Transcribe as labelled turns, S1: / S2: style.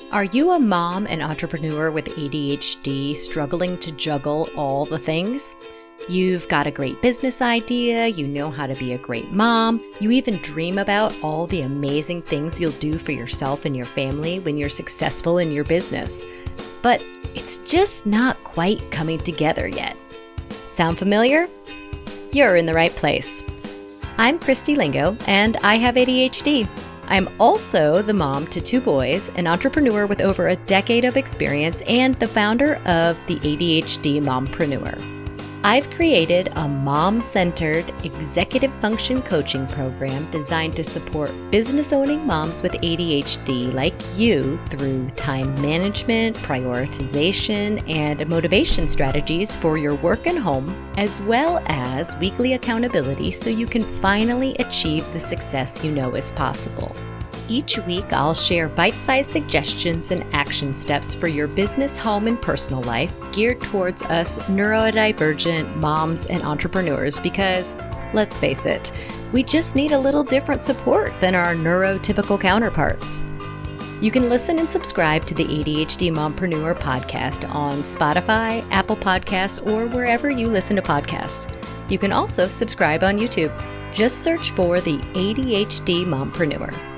S1: Are you a mom and entrepreneur with ADHD struggling to juggle all the things? You've got a great business idea, you know how to be a great mom, you even dream about all the amazing things you'll do for yourself and your family when you're successful in your business. But it's just not quite coming together yet. Sound familiar? You're in the right place. I'm Christy Lingo, and I have ADHD. I'm also the mom to 2 boys, an entrepreneur with over a decade of experience, and the founder of the ADHD Mompreneur. I've created a mom-centered executive function coaching program designed to support business-owning moms with ADHD like you through time management, prioritization, and motivation strategies for your work and home, as well as weekly accountability so you can finally achieve the success you know is possible. Each week, I'll share bite-sized suggestions and action steps for your business, home, and personal life geared towards us neurodivergent moms and entrepreneurs because, let's face it, we just need a little different support than our neurotypical counterparts. You can listen and subscribe to the ADHD Mompreneur podcast on Spotify, Apple Podcasts, or wherever you listen to podcasts. You can also subscribe on YouTube. Just search for the ADHD Mompreneur.